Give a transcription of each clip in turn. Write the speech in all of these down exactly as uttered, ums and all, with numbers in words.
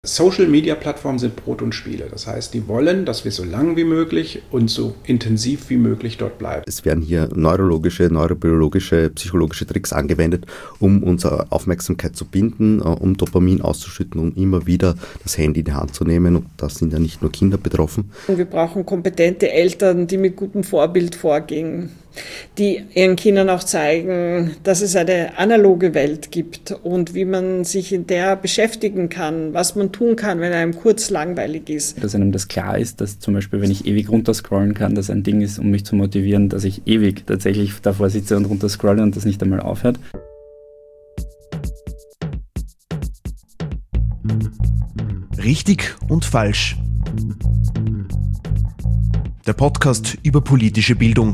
Social-Media-Plattformen sind Brot und Spiele. Das heißt, die wollen, dass wir so lang wie möglich und so intensiv wie möglich dort bleiben. Es werden hier neurologische, neurobiologische, psychologische Tricks angewendet, um unsere Aufmerksamkeit zu binden, um Dopamin auszuschütten, um immer wieder das Handy in die Hand zu nehmen. Und da sind ja nicht nur Kinder betroffen. Wir brauchen kompetente Eltern, die mit gutem Vorbild vorgehen, die ihren Kindern auch zeigen, dass es eine analoge Welt gibt und wie man sich in der beschäftigen kann, was man tun kann, wenn einem kurz langweilig ist. Dass einem das klar ist, dass zum Beispiel, wenn ich ewig runterscrollen kann, das ein Ding ist, um mich zu motivieren, dass ich ewig tatsächlich davor sitze und runterscrolle und das nicht einmal aufhört. Richtig und falsch. Der Podcast über politische Bildung.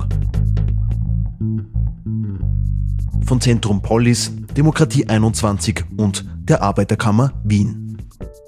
Von Zentrum Polis, Demokratie einundzwanzig und der Arbeiterkammer Wien.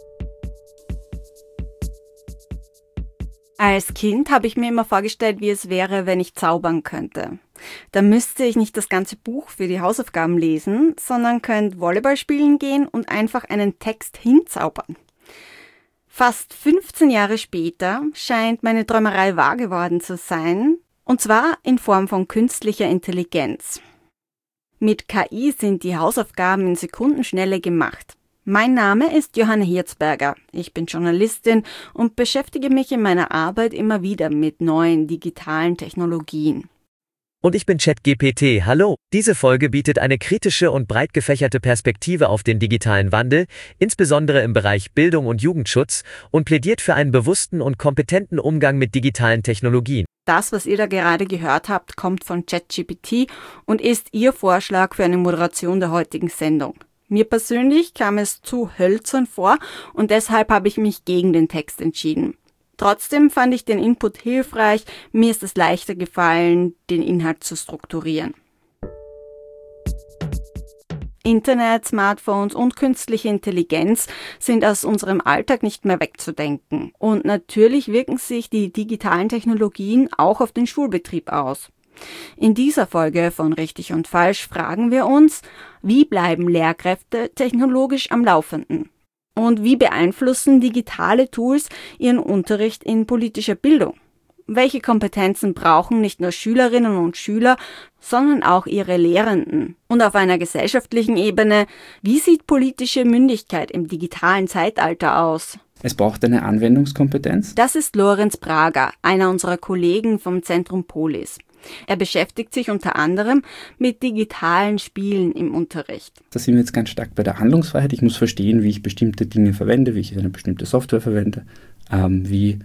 Als Kind habe ich mir immer vorgestellt, wie es wäre, wenn ich zaubern könnte. Da müsste ich nicht das ganze Buch für die Hausaufgaben lesen, sondern könnte Volleyball spielen gehen und einfach einen Text hinzaubern. Fast fünfzehn Jahre später scheint meine Träumerei wahr geworden zu sein, und zwar in Form von künstlicher Intelligenz. Mit K I sind die Hausaufgaben in Sekundenschnelle gemacht. Mein Name ist Johanna Hirzberger. Ich bin Journalistin und beschäftige mich in meiner Arbeit immer wieder mit neuen digitalen Technologien. Und ich bin ChatGPT. Hallo! Diese Folge bietet eine kritische und breit gefächerte Perspektive auf den digitalen Wandel, insbesondere im Bereich Bildung und Jugendschutz, und plädiert für einen bewussten und kompetenten Umgang mit digitalen Technologien. Das, was ihr da gerade gehört habt, kommt von ChatGPT und ist Ihr Vorschlag für eine Moderation der heutigen Sendung. Mir persönlich kam es zu hölzern vor und deshalb habe ich mich gegen den Text entschieden. Trotzdem fand ich den Input hilfreich, mir ist es leichter gefallen, den Inhalt zu strukturieren. Internet, Smartphones und künstliche Intelligenz sind aus unserem Alltag nicht mehr wegzudenken. Und natürlich wirken sich die digitalen Technologien auch auf den Schulbetrieb aus. In dieser Folge von Richtig und Falsch fragen wir uns, wie bleiben Lehrkräfte technologisch am Laufenden? Und wie beeinflussen digitale Tools ihren Unterricht in politischer Bildung? Welche Kompetenzen brauchen nicht nur Schülerinnen und Schüler, sondern auch ihre Lehrenden? Und auf einer gesellschaftlichen Ebene, wie sieht politische Mündigkeit im digitalen Zeitalter aus? Es braucht eine Anwendungskompetenz. Das ist Lorenz Prager, einer unserer Kollegen vom Zentrum Polis. Er beschäftigt sich unter anderem mit digitalen Spielen im Unterricht. Da sind wir jetzt ganz stark bei der Handlungsfreiheit. Ich muss verstehen, wie ich bestimmte Dinge verwende, wie ich eine bestimmte Software verwende, ähm, wie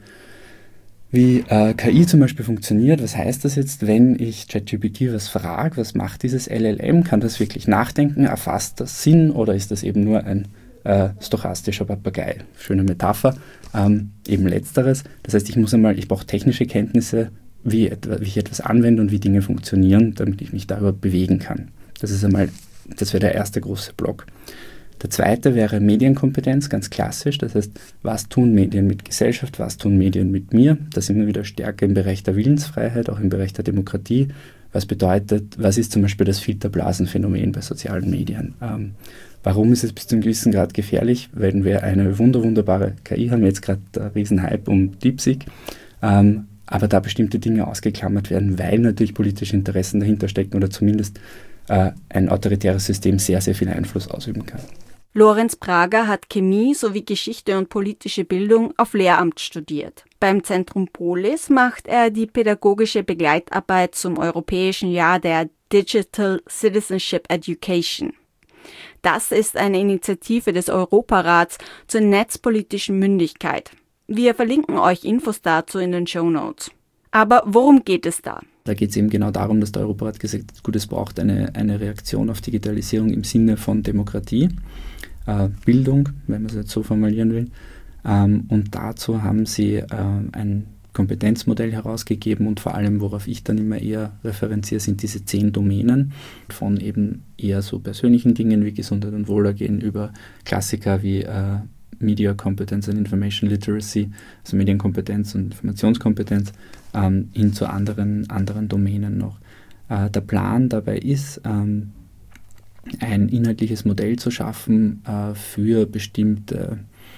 wie äh, K I zum Beispiel funktioniert. Was heißt das jetzt, wenn ich ChatGPT was frage? Was macht dieses L L M? Kann das wirklich nachdenken? Erfasst das Sinn oder ist das eben nur ein äh, stochastischer Papagei? Schöne Metapher. Ähm, eben letzteres. Das heißt, ich muss einmal, ich brauche technische Kenntnisse, wie, etwa, wie ich etwas anwende und wie Dinge funktionieren, damit ich mich darüber bewegen kann. Das ist einmal, das wäre der erste große Block. Der zweite wäre Medienkompetenz, ganz klassisch. Das heißt, was tun Medien mit Gesellschaft, was tun Medien mit mir? Da sind wir wieder stärker im Bereich der Willensfreiheit, auch im Bereich der Demokratie. Was bedeutet, was ist zum Beispiel das Filterblasenphänomen bei sozialen Medien? Ähm, warum ist es bis zu einem gewissen Grad gefährlich? Wenn wir eine wunder, wunderbare K I haben, jetzt gerade der Riesenhype um DeepSeek, ähm, aber da bestimmte Dinge ausgeklammert werden, weil natürlich politische Interessen dahinter stecken oder zumindest äh, ein autoritäres System sehr, sehr viel Einfluss ausüben kann. Lorenz Prager hat Chemie sowie Geschichte und politische Bildung auf Lehramt studiert. Beim Zentrum Polis macht er die pädagogische Begleitarbeit zum Europäischen Jahr der Digital Citizenship Education. Das ist eine Initiative des Europarats zur netzpolitischen Mündigkeit. Wir verlinken euch Infos dazu in den Shownotes. Aber worum geht es da? Da geht es eben genau darum, dass der Europarat gesagt hat, gut, es braucht eine, eine Reaktion auf Digitalisierung im Sinne von Demokratie, äh, Bildung, wenn man es jetzt so formulieren will. Ähm, und dazu haben sie äh, ein Kompetenzmodell herausgegeben und vor allem, worauf ich dann immer eher referenziere, sind diese zehn Domänen von eben eher so persönlichen Dingen wie Gesundheit und Wohlergehen über Klassiker wie äh, Media Competence and Information Literacy, also Medienkompetenz und Informationskompetenz, ähm, hin zu anderen, anderen Domänen noch. Äh, der Plan dabei ist, ähm, ein inhaltliches Modell zu schaffen äh, für bestimmte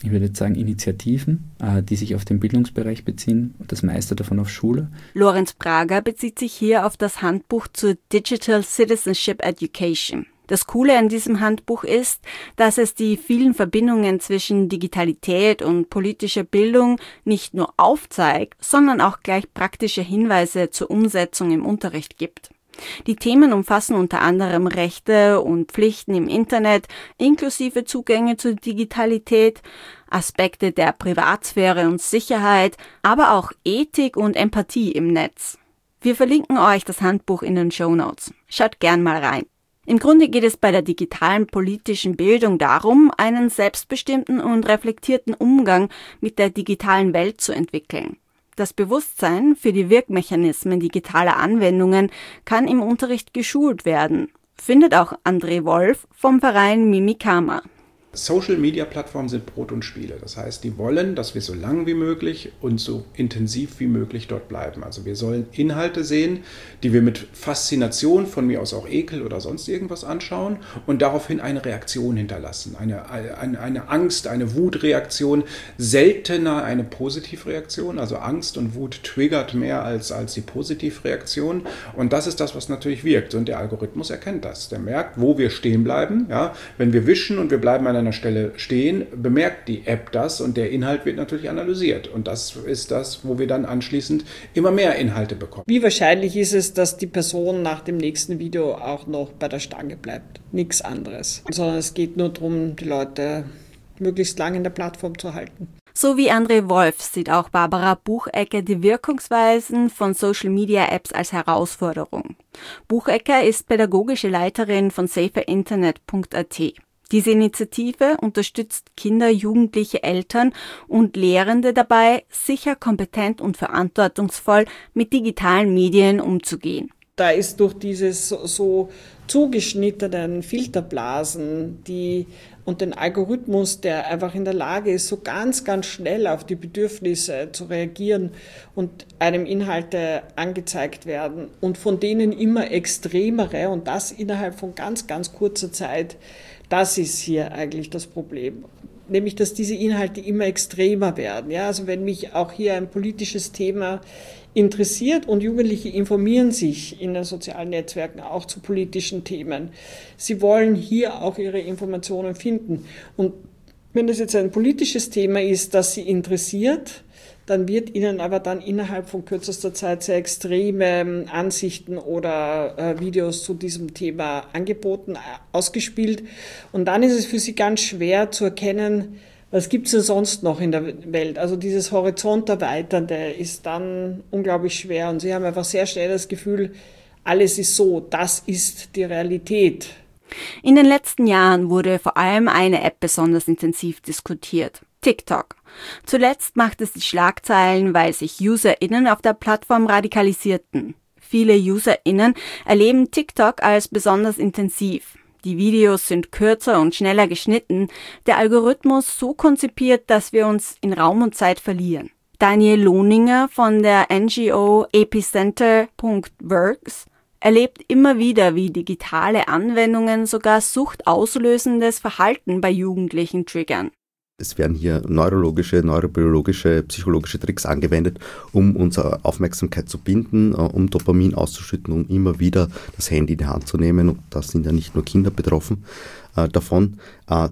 ich würde jetzt sagen, Initiativen, äh, die sich auf den Bildungsbereich beziehen und das meiste davon auf Schule. Lorenz Prager bezieht sich hier auf das Handbuch zur Digital Citizenship Education. Das Coole an diesem Handbuch ist, dass es die vielen Verbindungen zwischen Digitalität und politischer Bildung nicht nur aufzeigt, sondern auch gleich praktische Hinweise zur Umsetzung im Unterricht gibt. Die Themen umfassen unter anderem Rechte und Pflichten im Internet, inklusive Zugänge zur Digitalität, Aspekte der Privatsphäre und Sicherheit, aber auch Ethik und Empathie im Netz. Wir verlinken euch das Handbuch in den Shownotes. Schaut gern mal rein. Im Grunde geht es bei der digitalen politischen Bildung darum, einen selbstbestimmten und reflektierten Umgang mit der digitalen Welt zu entwickeln. Das Bewusstsein für die Wirkmechanismen digitaler Anwendungen kann im Unterricht geschult werden, findet auch André Wolf vom Verein Mimikama. Social-Media-Plattformen sind Brot und Spiele. Das heißt, die wollen, dass wir so lang wie möglich und so intensiv wie möglich dort bleiben. Also wir sollen Inhalte sehen, die wir mit Faszination, von mir aus auch Ekel oder sonst irgendwas anschauen und daraufhin eine Reaktion hinterlassen. Eine, eine, eine Angst, eine Wutreaktion, seltener eine Positivreaktion. Also Angst und Wut triggert mehr als, als die Positivreaktion. Und das ist das, was natürlich wirkt. Und der Algorithmus erkennt das. Der merkt, wo wir stehen bleiben. Ja? Wenn wir wischen und wir bleiben an einer Stelle stehen, bemerkt die App das und der Inhalt wird natürlich analysiert. Und das ist das, wo wir dann anschließend immer mehr Inhalte bekommen. Wie wahrscheinlich ist es, dass die Person nach dem nächsten Video auch noch bei der Stange bleibt? Nichts anderes. Sondern es geht nur darum, die Leute möglichst lang in der Plattform zu halten. So wie André Wolf sieht auch Barbara Buchecker die Wirkungsweisen von Social-Media-Apps als Herausforderung. Buchecker ist pädagogische Leiterin von safer internet punkt a t. Diese Initiative unterstützt Kinder, Jugendliche, Eltern und Lehrende dabei, sicher, kompetent und verantwortungsvoll mit digitalen Medien umzugehen. Da ist durch diese so, so zugeschnittenen Filterblasen die, und den Algorithmus, der einfach in der Lage ist, so ganz, ganz schnell auf die Bedürfnisse zu reagieren und einem Inhalte angezeigt werden und von denen immer extremere und das innerhalb von ganz, ganz kurzer Zeit. Das ist hier eigentlich das Problem, nämlich dass diese Inhalte immer extremer werden. Ja, also wenn mich auch hier ein politisches Thema interessiert und Jugendliche informieren sich in den sozialen Netzwerken auch zu politischen Themen. Sie wollen hier auch ihre Informationen finden. Und wenn das jetzt ein politisches Thema ist, das sie interessiert, dann wird ihnen aber dann innerhalb von kürzester Zeit sehr extreme Ansichten oder äh, Videos zu diesem Thema angeboten, ausgespielt. Und dann ist es für sie ganz schwer zu erkennen, was gibt es denn sonst noch in der Welt. Also dieses Horizont erweiternde ist dann unglaublich schwer. Und sie haben einfach sehr schnell das Gefühl, alles ist so, das ist die Realität. In den letzten Jahren wurde vor allem eine App besonders intensiv diskutiert: TikTok. Zuletzt macht es die Schlagzeilen, weil sich UserInnen auf der Plattform radikalisierten. Viele UserInnen erleben TikTok als besonders intensiv. Die Videos sind kürzer und schneller geschnitten, der Algorithmus so konzipiert, dass wir uns in Raum und Zeit verlieren. Daniel Lohninger von der N G O epicenter punkt works erlebt immer wieder, wie digitale Anwendungen sogar suchtauslösendes Verhalten bei Jugendlichen triggern. Es werden hier neurologische, neurobiologische, psychologische Tricks angewendet, um unsere Aufmerksamkeit zu binden, um Dopamin auszuschütten, um immer wieder das Handy in die Hand zu nehmen. Und da sind ja nicht nur Kinder betroffen äh, davon. Äh,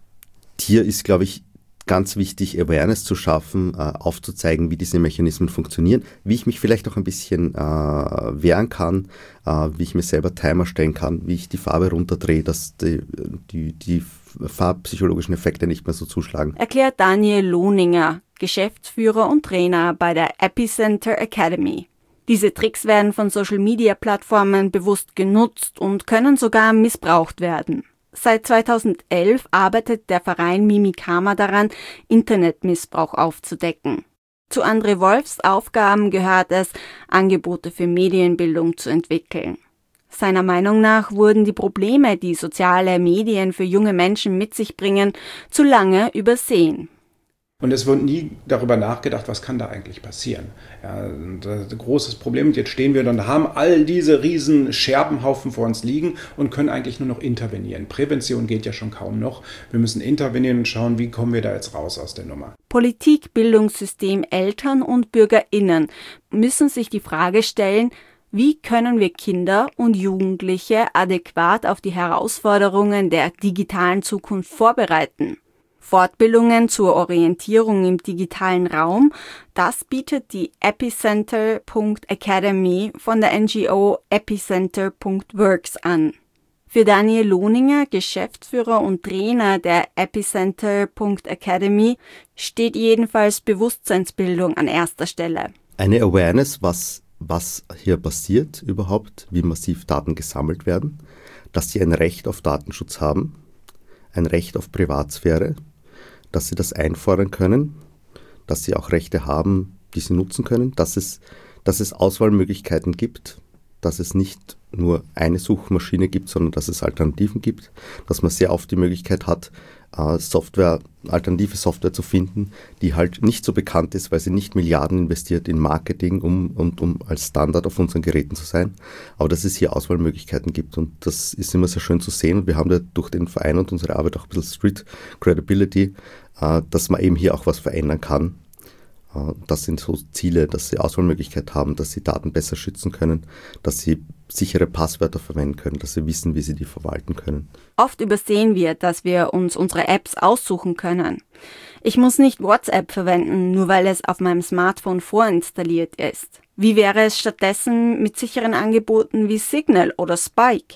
hier ist, glaube ich, ganz wichtig, Awareness zu schaffen, äh, aufzuzeigen, wie diese Mechanismen funktionieren, wie ich mich vielleicht auch ein bisschen äh, wehren kann, äh, wie ich mir selber Timer stellen kann, wie ich die Farbe runterdrehe, dass die, die, die farbpsychologischen Effekte nicht mehr so zuschlagen. Erklärt Daniel Lohninger, Geschäftsführer und Trainer bei der Epicenter Academy. Diese Tricks werden von Social-Media-Plattformen bewusst genutzt und können sogar missbraucht werden. Seit zweitausendelf arbeitet der Verein Mimikama daran, Internetmissbrauch aufzudecken. Zu André Wolfs Aufgaben gehört es, Angebote für Medienbildung zu entwickeln. Seiner Meinung nach wurden die Probleme, die soziale Medien für junge Menschen mit sich bringen, zu lange übersehen. Und es wird nie darüber nachgedacht, was kann da eigentlich passieren. Ja, das ist ein großes Problem. Und jetzt stehen wir dann, haben all diese riesen Scherbenhaufen vor uns liegen und können eigentlich nur noch intervenieren. Prävention geht ja schon kaum noch. Wir müssen intervenieren und schauen, wie kommen wir da jetzt raus aus der Nummer. Politik, Bildungssystem, Eltern und BürgerInnen müssen sich die Frage stellen, wie können wir Kinder und Jugendliche adäquat auf die Herausforderungen der digitalen Zukunft vorbereiten? Fortbildungen zur Orientierung im digitalen Raum, das bietet die Epicenter Punkt Academy von der N G O Epicenter Punkt Works an. Für Daniel Lohninger, Geschäftsführer und Trainer der Epicenter Punkt Academy, steht jedenfalls Bewusstseinsbildung an erster Stelle. Eine Awareness, was, was hier passiert überhaupt, wie massiv Daten gesammelt werden, dass sie ein Recht auf Datenschutz haben, ein Recht auf Privatsphäre, dass sie das einfordern können, dass sie auch Rechte haben, die sie nutzen können, dass es, dass es Auswahlmöglichkeiten gibt, dass es nicht nur eine Suchmaschine gibt, sondern dass es Alternativen gibt, dass man sehr oft die Möglichkeit hat, Software, alternative Software zu finden, die halt nicht so bekannt ist, weil sie nicht Milliarden investiert in Marketing, um, und, um als Standard auf unseren Geräten zu sein, aber dass es hier Auswahlmöglichkeiten gibt und das ist immer sehr schön zu sehen und wir haben ja durch den Verein und unsere Arbeit auch ein bisschen Street Credibility, dass man eben hier auch was verändern kann. Das sind so Ziele, dass sie Auswahlmöglichkeit haben, dass sie Daten besser schützen können, dass sie sichere Passwörter verwenden können, dass sie wissen, wie sie die verwalten können. Oft übersehen wir, dass wir uns unsere Apps aussuchen können. Ich muss nicht WhatsApp verwenden, nur weil es auf meinem Smartphone vorinstalliert ist. Wie wäre es stattdessen mit sicheren Angeboten wie Signal oder Spike?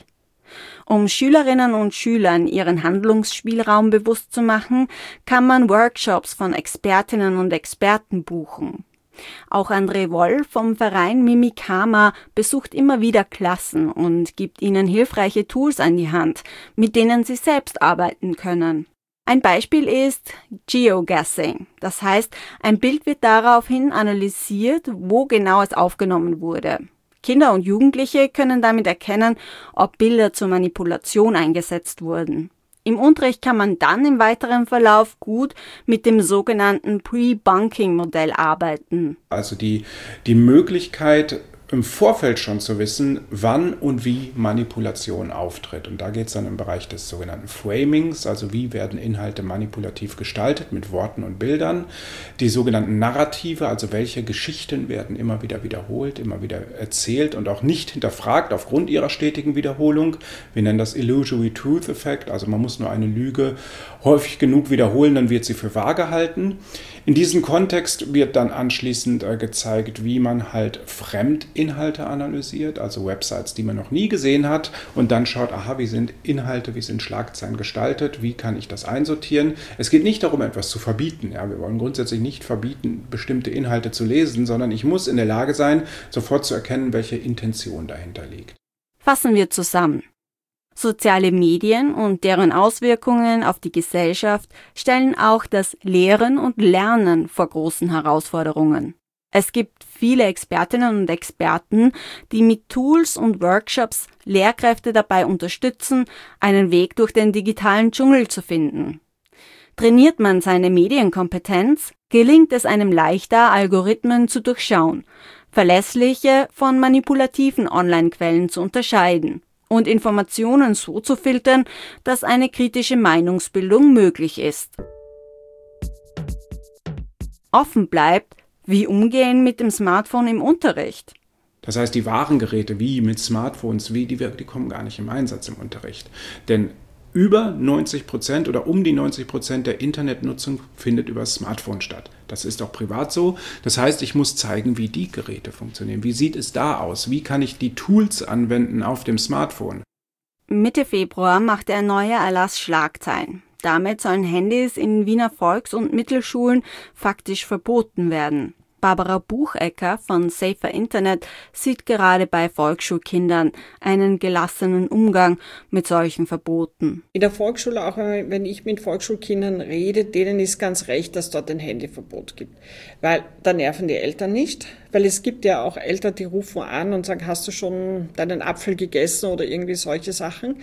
Um Schülerinnen und Schülern ihren Handlungsspielraum bewusst zu machen, kann man Workshops von Expertinnen und Experten buchen. Auch André Woll vom Verein Mimikama besucht immer wieder Klassen und gibt ihnen hilfreiche Tools an die Hand, mit denen sie selbst arbeiten können. Ein Beispiel ist Geogassing. Das heißt, ein Bild wird daraufhin analysiert, wo genau es aufgenommen wurde. Kinder und Jugendliche können damit erkennen, ob Bilder zur Manipulation eingesetzt wurden. Im Unterricht kann man dann im weiteren Verlauf gut mit dem sogenannten Pre-Bunking-Modell arbeiten. Also die, die Möglichkeit, im Vorfeld schon zu wissen, wann und wie Manipulation auftritt. Und da geht es dann im Bereich des sogenannten Framings, also wie werden Inhalte manipulativ gestaltet mit Worten und Bildern. Die sogenannten Narrative, also welche Geschichten werden immer wieder wiederholt, immer wieder erzählt und auch nicht hinterfragt aufgrund ihrer stetigen Wiederholung. Wir nennen das Illusory Truth Effect, also man muss nur eine Lüge häufig genug wiederholen, dann wird sie für wahr gehalten. In diesem Kontext wird dann anschließend äh, gezeigt, wie man halt Fremdinhalte analysiert, also Websites, die man noch nie gesehen hat und dann schaut, aha, wie sind Inhalte, wie sind Schlagzeilen gestaltet, wie kann ich das einsortieren. Es geht nicht darum, etwas zu verbieten. Ja, wir wollen grundsätzlich nicht verbieten, bestimmte Inhalte zu lesen, sondern ich muss in der Lage sein, sofort zu erkennen, welche Intention dahinter liegt. Fassen wir zusammen. Soziale Medien und deren Auswirkungen auf die Gesellschaft stellen auch das Lehren und Lernen vor großen Herausforderungen. Es gibt viele Expertinnen und Experten, die mit Tools und Workshops Lehrkräfte dabei unterstützen, einen Weg durch den digitalen Dschungel zu finden. Trainiert man seine Medienkompetenz, gelingt es einem leichter, Algorithmen zu durchschauen, verlässliche von manipulativen Online-Quellen zu unterscheiden und Informationen so zu filtern, dass eine kritische Meinungsbildung möglich ist. Offen bleibt, wie umgehen mit dem Smartphone im Unterricht. Das heißt, die wahren Geräte wie mit Smartphones, wie die, die kommen gar nicht im Einsatz im Unterricht. Denn über neunzig Prozent oder um die neunzig Prozent der Internetnutzung findet über das Smartphone statt. Das ist auch privat so. Das heißt, ich muss zeigen, wie die Geräte funktionieren. Wie sieht es da aus? Wie kann ich die Tools anwenden auf dem Smartphone? Mitte Februar machte ein neuer Erlass Schlagzeilen. Damit sollen Handys in Wiener Volks- und Mittelschulen faktisch verboten werden. Barbara Buchecker von Safer Internet sieht gerade bei Volksschulkindern einen gelassenen Umgang mit solchen Verboten. In der Volksschule, auch wenn ich mit Volksschulkindern rede, denen ist ganz recht, dass dort ein Handyverbot gibt. Weil da nerven die Eltern nicht. Weil es gibt ja auch Eltern, die rufen an und sagen, hast du schon deinen Apfel gegessen oder irgendwie solche Sachen.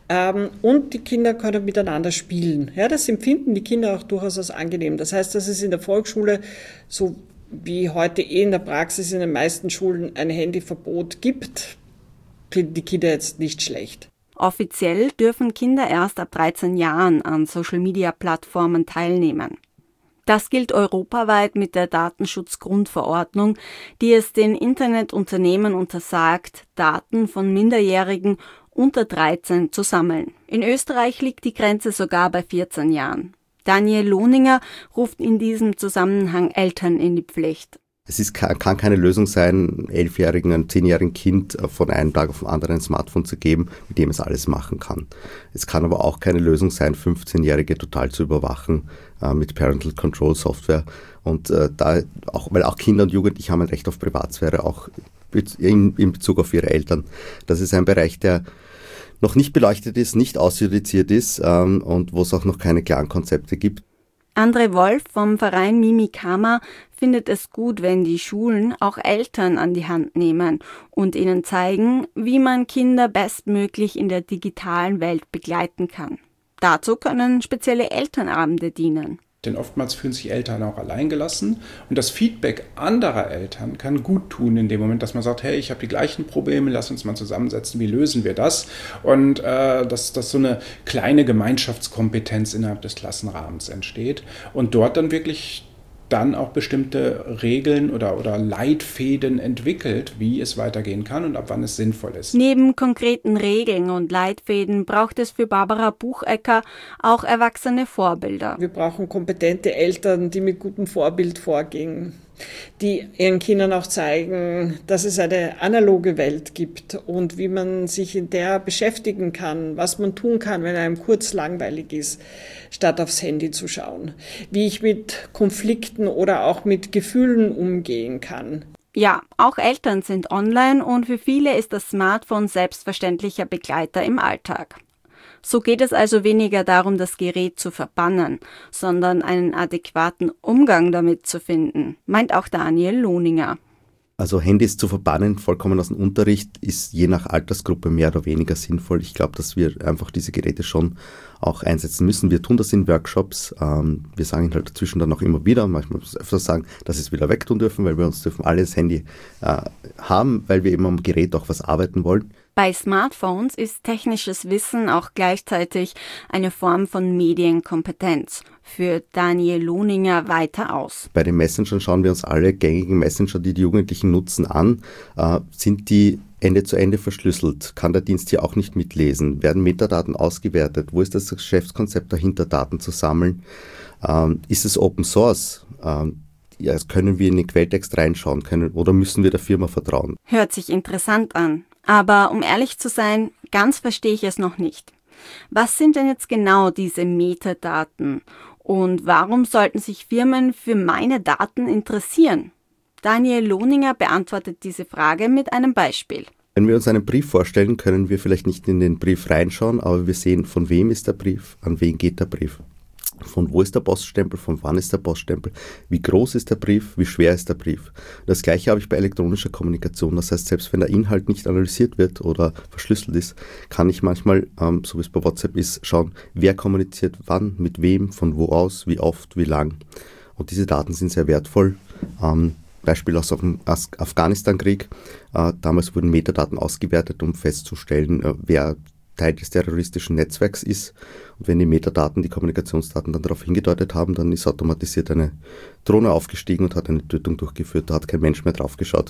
Und die Kinder können miteinander spielen. Ja, das empfinden die Kinder auch durchaus als angenehm. Das heißt, dass es in der Volksschule so wie heute eh in der Praxis in den meisten Schulen ein Handyverbot gibt, finden die Kinder jetzt nicht schlecht. Offiziell dürfen Kinder erst ab dreizehn Jahren an Social-Media-Plattformen teilnehmen. Das gilt europaweit mit der Datenschutzgrundverordnung, die es den Internetunternehmen untersagt, Daten von Minderjährigen unter dreizehn zu sammeln. In Österreich liegt die Grenze sogar bei vierzehn Jahren. Daniel Lohninger ruft in diesem Zusammenhang Eltern in die Pflicht. Es ist, kann keine Lösung sein, einem elfjährigen, einem zehnjährigen Kind von einem Tag auf den anderen ein Smartphone zu geben, mit dem es alles machen kann. Es kann aber auch keine Lösung sein, fünfzehnjährige total zu überwachen äh, mit Parental Control Software. Und äh, da auch, weil auch Kinder und Jugendliche haben ein Recht auf Privatsphäre, auch in, in Bezug auf ihre Eltern. Das ist ein Bereich, der noch nicht beleuchtet ist, nicht ausjudiziert ist ähm, und wo es auch noch keine klaren Konzepte gibt. André Wolf vom Verein Mimikama findet es gut, wenn die Schulen auch Eltern an die Hand nehmen und ihnen zeigen, wie man Kinder bestmöglich in der digitalen Welt begleiten kann. Dazu können spezielle Elternabende dienen. Denn oftmals fühlen sich Eltern auch alleingelassen und das Feedback anderer Eltern kann gut tun in dem Moment, dass man sagt, hey, ich habe die gleichen Probleme, lass uns mal zusammensetzen, wie lösen wir das? Und äh, dass, dass so eine kleine Gemeinschaftskompetenz innerhalb des Klassenrahmens entsteht und dort dann wirklich dann auch bestimmte Regeln oder, oder Leitfäden entwickelt, wie es weitergehen kann und ab wann es sinnvoll ist. Neben konkreten Regeln und Leitfäden braucht es für Barbara Buchecker auch erwachsene Vorbilder. Wir brauchen kompetente Eltern, die mit gutem Vorbild vorgehen, die ihren Kindern auch zeigen, dass es eine analoge Welt gibt und wie man sich in der beschäftigen kann, was man tun kann, wenn einem kurz langweilig ist, statt aufs Handy zu schauen. Wie ich mit Konflikten oder auch mit Gefühlen umgehen kann. Ja, auch Eltern sind online und für viele ist das Smartphone selbstverständlicher Begleiter im Alltag. So geht es also weniger darum, das Gerät zu verbannen, sondern einen adäquaten Umgang damit zu finden, meint auch Daniel Lohninger. Also Handys zu verbannen, vollkommen aus dem Unterricht, ist je nach Altersgruppe mehr oder weniger sinnvoll. Ich glaube, dass wir einfach diese Geräte schon auch einsetzen müssen. Wir tun das in Workshops. Ähm, wir sagen ihnen halt dazwischen dann auch immer wieder, manchmal muss ich öfter sagen, dass sie es wieder wegtun dürfen, weil wir uns dürfen alle das Handy äh, haben, weil wir eben am Gerät auch was arbeiten wollen. Bei Smartphones ist technisches Wissen auch gleichzeitig eine Form von Medienkompetenz. Führt Daniel Lohninger weiter aus. Bei den Messengern schauen wir uns alle gängigen Messenger, die die Jugendlichen nutzen, an. Äh, sind die Ende zu Ende verschlüsselt? Kann der Dienst hier auch nicht mitlesen? Werden Metadaten ausgewertet? Wo ist das Geschäftskonzept dahinter, Daten zu sammeln? Ähm, ist es Open Source? Ähm, ja, können wir in den Quelltext reinschauen können oder müssen wir der Firma vertrauen? Hört sich interessant an. Aber um ehrlich zu sein, ganz verstehe ich es noch nicht. Was sind denn jetzt genau diese Metadaten? Und warum sollten sich Firmen für meine Daten interessieren? Daniel Lohninger beantwortet diese Frage mit einem Beispiel. Wenn wir uns einen Brief vorstellen, können wir vielleicht nicht in den Brief reinschauen, aber wir sehen, von wem ist der Brief, an wen geht der Brief. Von wo ist der Poststempel, von wann ist der Poststempel, wie groß ist der Brief, wie schwer ist der Brief. Das Gleiche habe ich bei elektronischer Kommunikation. Das heißt, selbst wenn der Inhalt nicht analysiert wird oder verschlüsselt ist, kann ich manchmal, ähm, so wie es bei WhatsApp ist, schauen, wer kommuniziert wann, mit wem, von wo aus, wie oft, wie lang. Und diese Daten sind sehr wertvoll. Ähm, Beispiel aus dem Afghanistan-Krieg. Äh, damals wurden Metadaten ausgewertet, um festzustellen, äh, wer Teil des terroristischen Netzwerks ist. Und wenn die Metadaten, die Kommunikationsdaten dann darauf hingedeutet haben, dann ist automatisiert eine Drohne aufgestiegen und hat eine Tötung durchgeführt. Da hat kein Mensch mehr drauf geschaut.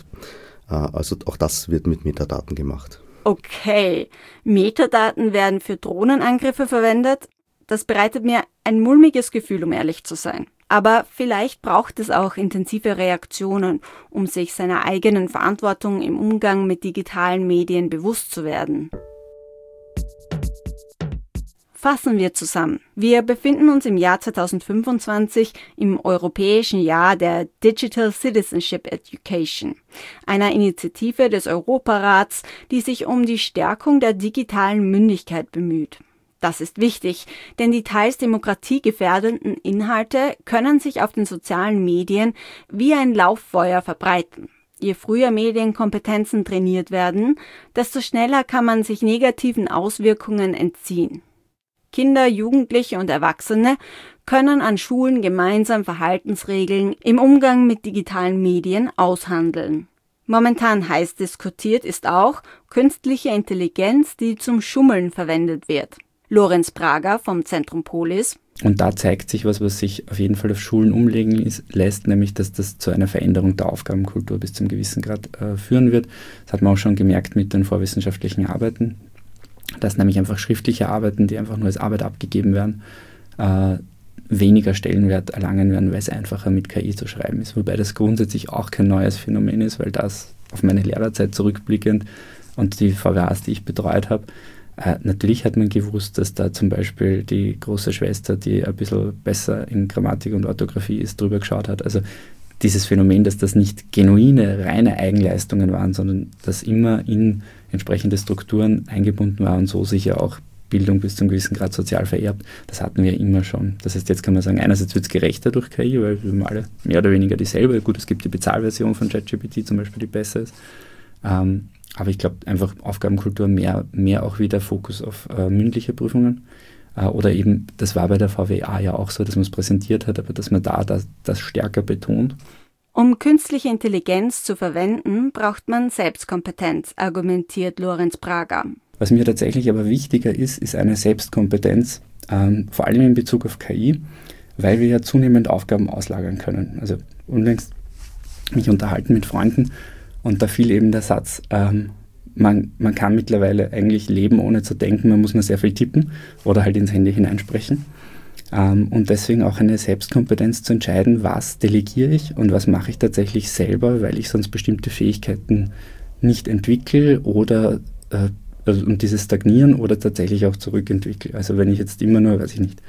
Also auch das wird mit Metadaten gemacht. Okay, Metadaten werden für Drohnenangriffe verwendet. Das bereitet mir ein mulmiges Gefühl, um ehrlich zu sein. Aber vielleicht braucht es auch intensive Reaktionen, um sich seiner eigenen Verantwortung im Umgang mit digitalen Medien bewusst zu werden. Fassen wir zusammen. Wir befinden uns im Jahr zweitausendfünfundzwanzig im europäischen Jahr der Digital Citizenship Education, einer Initiative des Europarats, die sich um die Stärkung der digitalen Mündigkeit bemüht. Das ist wichtig, denn die teils demokratiegefährdenden Inhalte können sich auf den sozialen Medien wie ein Lauffeuer verbreiten. Je früher Medienkompetenzen trainiert werden, desto schneller kann man sich negativen Auswirkungen entziehen. Kinder, Jugendliche und Erwachsene können an Schulen gemeinsam Verhaltensregeln im Umgang mit digitalen Medien aushandeln. Momentan heiß diskutiert ist auch künstliche Intelligenz, die zum Schummeln verwendet wird. Lorenz Prager vom Zentrum Polis. Und da zeigt sich was, was sich auf jeden Fall auf Schulen umlegen ist, lässt, nämlich, dass das zu einer Veränderung der Aufgabenkultur bis zum gewissen Grad äh, führen wird. Das hat man auch schon gemerkt mit den vorwissenschaftlichen Arbeiten, dass nämlich einfach schriftliche Arbeiten, die einfach nur als Arbeit abgegeben werden, äh, weniger Stellenwert erlangen werden, weil es einfacher mit K I zu schreiben ist. Wobei das grundsätzlich auch kein neues Phänomen ist, weil das auf meine Lehrerzeit zurückblickend und die V W As, die ich betreut habe, äh, natürlich hat man gewusst, dass da zum Beispiel die große Schwester, die ein bisschen besser in Grammatik und Orthographie ist, drüber geschaut hat. Also dieses Phänomen, dass das nicht genuine, reine Eigenleistungen waren, sondern dass immer in entsprechende Strukturen eingebunden war und so sich ja auch Bildung bis zum gewissen Grad sozial vererbt, das hatten wir immer schon. Das heißt, jetzt kann man sagen, einerseits wird es gerechter durch K I, weil wir haben alle mehr oder weniger dieselbe. Gut, es gibt die Bezahlversion von ChatGPT zum Beispiel, die besser ist. Ähm, aber ich glaube, einfach Aufgabenkultur, mehr, mehr auch wieder Fokus auf äh, mündliche Prüfungen. Äh, oder eben, das war bei der V W A ja auch so, dass man es präsentiert hat, aber dass man da das, das stärker betont. Um künstliche Intelligenz zu verwenden, braucht man Selbstkompetenz, argumentiert Lorenz Prager. Was mir tatsächlich aber wichtiger ist, ist eine Selbstkompetenz, ähm, vor allem in Bezug auf K I, weil wir ja zunehmend Aufgaben auslagern können. Also unlängst mich unterhalten mit Freunden und da fiel eben der Satz, ähm, man, man kann mittlerweile eigentlich leben, ohne zu denken, man muss nur sehr viel tippen oder halt ins Handy hineinsprechen. Ähm, und deswegen auch eine Selbstkompetenz zu entscheiden, was delegiere ich und was mache ich tatsächlich selber, weil ich sonst bestimmte Fähigkeiten nicht entwickle oder äh, also, und dieses Stagnieren oder tatsächlich auch zurückentwickle. Also wenn ich jetzt immer nur, weiß ich nicht,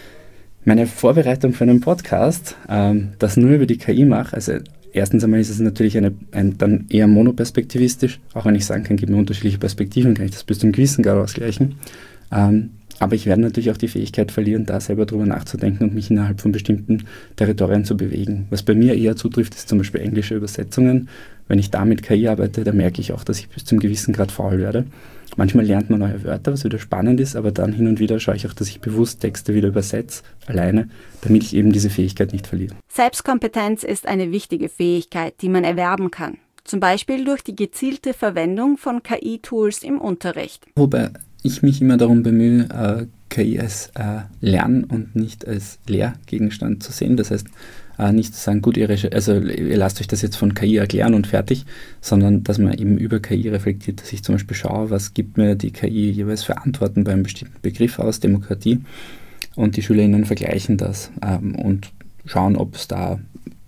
meine Vorbereitung für einen Podcast, ähm, das nur über die K I mache, also erstens einmal ist es natürlich eine, ein, dann eher monoperspektivistisch, auch wenn ich sagen kann, gibt mir unterschiedliche Perspektiven, kann ich das bis zum gewissen Grad ausgleichen. Ähm, aber ich werde natürlich auch die Fähigkeit verlieren, da selber drüber nachzudenken und mich innerhalb von bestimmten Territorien zu bewegen. Was bei mir eher zutrifft, ist zum Beispiel englische Übersetzungen. Wenn ich da mit K I arbeite, dann merke ich auch, dass ich bis zum gewissen Grad faul werde. Manchmal lernt man neue Wörter, was wieder spannend ist, aber dann hin und wieder schaue ich auch, dass ich bewusst Texte wieder übersetze, alleine, damit ich eben diese Fähigkeit nicht verliere. Selbstkompetenz ist eine wichtige Fähigkeit, die man erwerben kann. Zum Beispiel durch die gezielte Verwendung von K I-Tools im Unterricht. Wobei ich mich immer darum bemühe, äh, K I als äh, Lern- und nicht als Lehrgegenstand zu sehen. Das heißt, äh, nicht zu sagen, gut, ihr, also, ihr lasst euch das jetzt von K I erklären und fertig, sondern dass man eben über K I reflektiert, dass ich zum Beispiel schaue, was gibt mir die K I jeweils für Antworten bei einem bestimmten Begriff aus, Demokratie, und die SchülerInnen vergleichen das ähm, und schauen, ob es da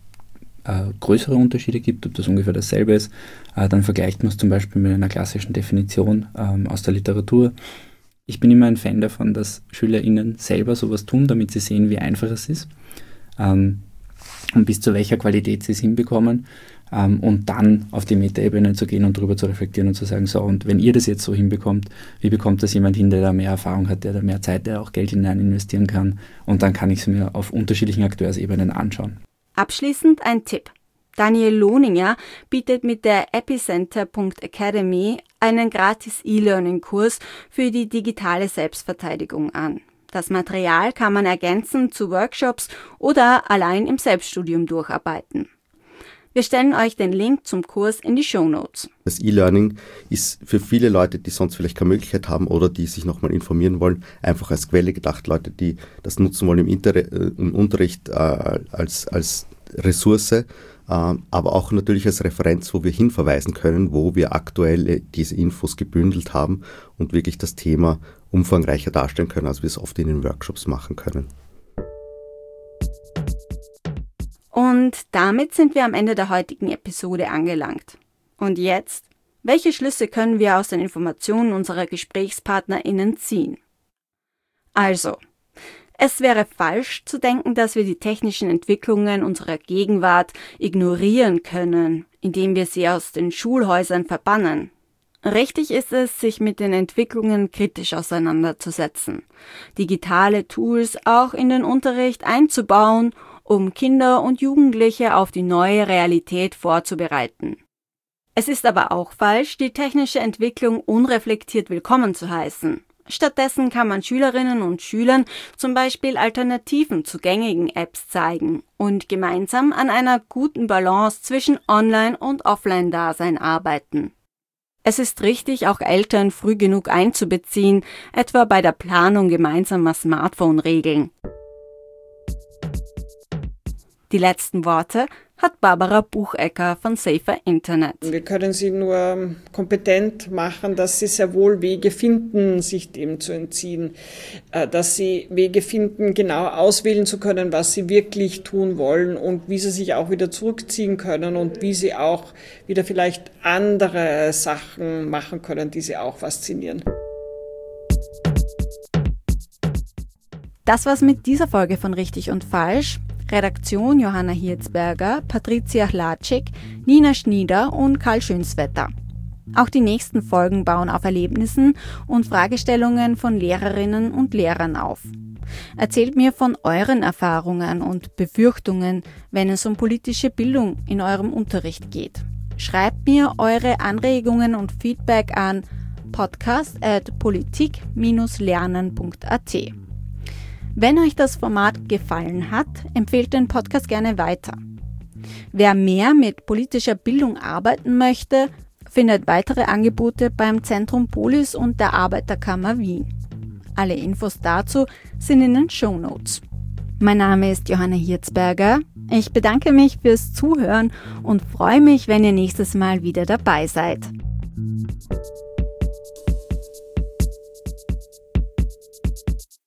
äh, größere Unterschiede gibt, ob das ungefähr dasselbe ist. Äh, dann vergleicht man es zum Beispiel mit einer klassischen Definition ähm, aus der Literatur. Ich bin immer ein Fan davon, dass SchülerInnen selber sowas tun, damit sie sehen, wie einfach es ist ähm, und bis zu welcher Qualität sie es hinbekommen, ähm, und dann auf die Metaebene zu gehen und darüber zu reflektieren und zu sagen, so, und wenn ihr das jetzt so hinbekommt, wie bekommt das jemand hin, der da mehr Erfahrung hat, der da mehr Zeit, der auch Geld hinein investieren kann, und dann kann ich es mir auf unterschiedlichen Akteursebenen anschauen. Abschließend ein Tipp. Daniel Lohninger bietet mit der epicenter Punkt academy einen gratis E-Learning-Kurs für die digitale Selbstverteidigung an. Das Material kann man ergänzend zu Workshops oder allein im Selbststudium durcharbeiten. Wir stellen euch den Link zum Kurs in die Shownotes. Das E-Learning ist für viele Leute, die sonst vielleicht keine Möglichkeit haben oder die sich nochmal informieren wollen, einfach als Quelle gedacht. Leute, die das nutzen wollen im, Inter- äh, im Unterricht äh, als, als Ressource, äh, aber auch natürlich als Referenz, wo wir hinverweisen können, wo wir aktuell äh, diese Infos gebündelt haben und wirklich das Thema umfangreicher darstellen können, als wir es oft in den Workshops machen können. Und damit sind wir am Ende der heutigen Episode angelangt. Und jetzt, welche Schlüsse können wir aus den Informationen unserer GesprächspartnerInnen ziehen? Also, es wäre falsch zu denken, dass wir die technischen Entwicklungen unserer Gegenwart ignorieren können, indem wir sie aus den Schulhäusern verbannen. Richtig ist es, sich mit den Entwicklungen kritisch auseinanderzusetzen, digitale Tools auch in den Unterricht einzubauen, um Kinder und Jugendliche auf die neue Realität vorzubereiten. Es ist aber auch falsch, die technische Entwicklung unreflektiert willkommen zu heißen. Stattdessen kann man Schülerinnen und Schülern zum Beispiel Alternativen zu gängigen Apps zeigen und gemeinsam an einer guten Balance zwischen Online- und Offline-Dasein arbeiten. Es ist richtig, auch Eltern früh genug einzubeziehen, etwa bei der Planung gemeinsamer Smartphone-Regeln. Die letzten Worte hat Barbara Buchecker von Safer Internet. Wir können sie nur kompetent machen, dass sie sehr wohl Wege finden, sich dem zu entziehen, dass sie Wege finden, genau auswählen zu können, was sie wirklich tun wollen und wie sie sich auch wieder zurückziehen können und wie sie auch wieder vielleicht andere Sachen machen können, die sie auch faszinieren. Das war's mit dieser Folge von Richtig und Falsch. Redaktion Johanna Hirzberger, Patricia Hlatschik, Nina Schnieder und Karl Schönswetter. Auch die nächsten Folgen bauen auf Erlebnissen und Fragestellungen von Lehrerinnen und Lehrern auf. Erzählt mir von euren Erfahrungen und Befürchtungen, wenn es um politische Bildung in eurem Unterricht geht. Schreibt mir eure Anregungen und Feedback an podcast at politik dash lernen punkt a t. Wenn euch das Format gefallen hat, empfehlt den Podcast gerne weiter. Wer mehr mit politischer Bildung arbeiten möchte, findet weitere Angebote beim Zentrum Polis und der Arbeiterkammer Wien. Alle Infos dazu sind in den Shownotes. Mein Name ist Johanna Hirzberger. Ich bedanke mich fürs Zuhören und freue mich, wenn ihr nächstes Mal wieder dabei seid.